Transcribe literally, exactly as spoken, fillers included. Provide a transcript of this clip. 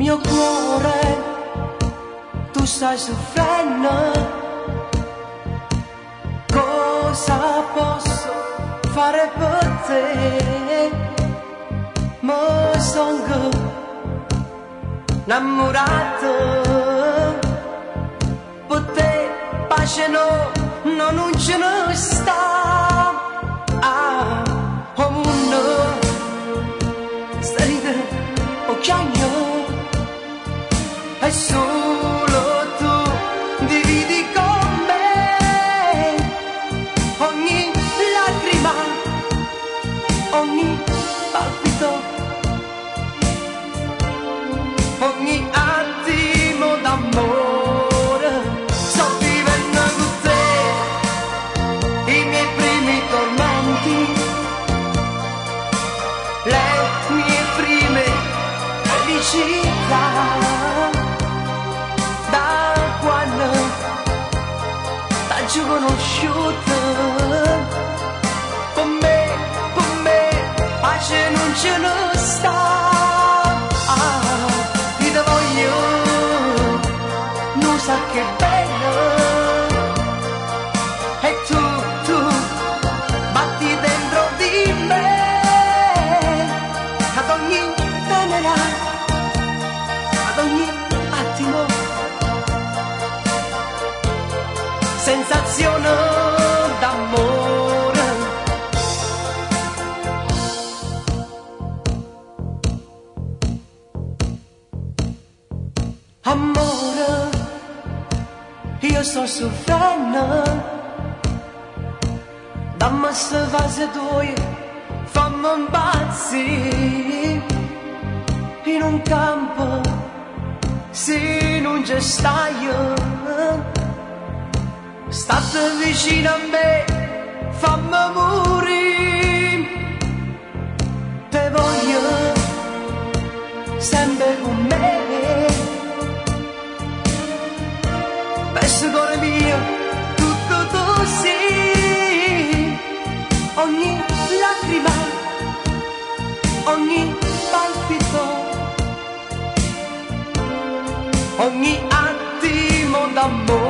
mio cuore, tu stai soffrendo. Cosa posso fare per te? Ma sono innamorato. Per te pace no, no, non ce ne sta. Ah, oh no, stai occhiaio. È solo tu, dividi con me ogni lacrima, ogni palpito, ogni attimo d'amore. Sto vivendo con te i miei primi tormenti, le mie prime felicità. T'ho conosciuto, per me, per me, pace non ce ne sta. Ah, ti da voglio, non sa che bello. E tu, tu, batti dentro di me, ad ogni tenera, ad ogni attimo. Sensazione d'amore. Amore, io sto soffrendo. Dammi sta fase tua, fammi impazzire. In un campo, se non ci stai, state vicino a me, fammi morire. Te voglio sempre con me. Penso cuore mio, tutto tu sì. Ogni lacrima, ogni palpito, ogni attimo d'amore.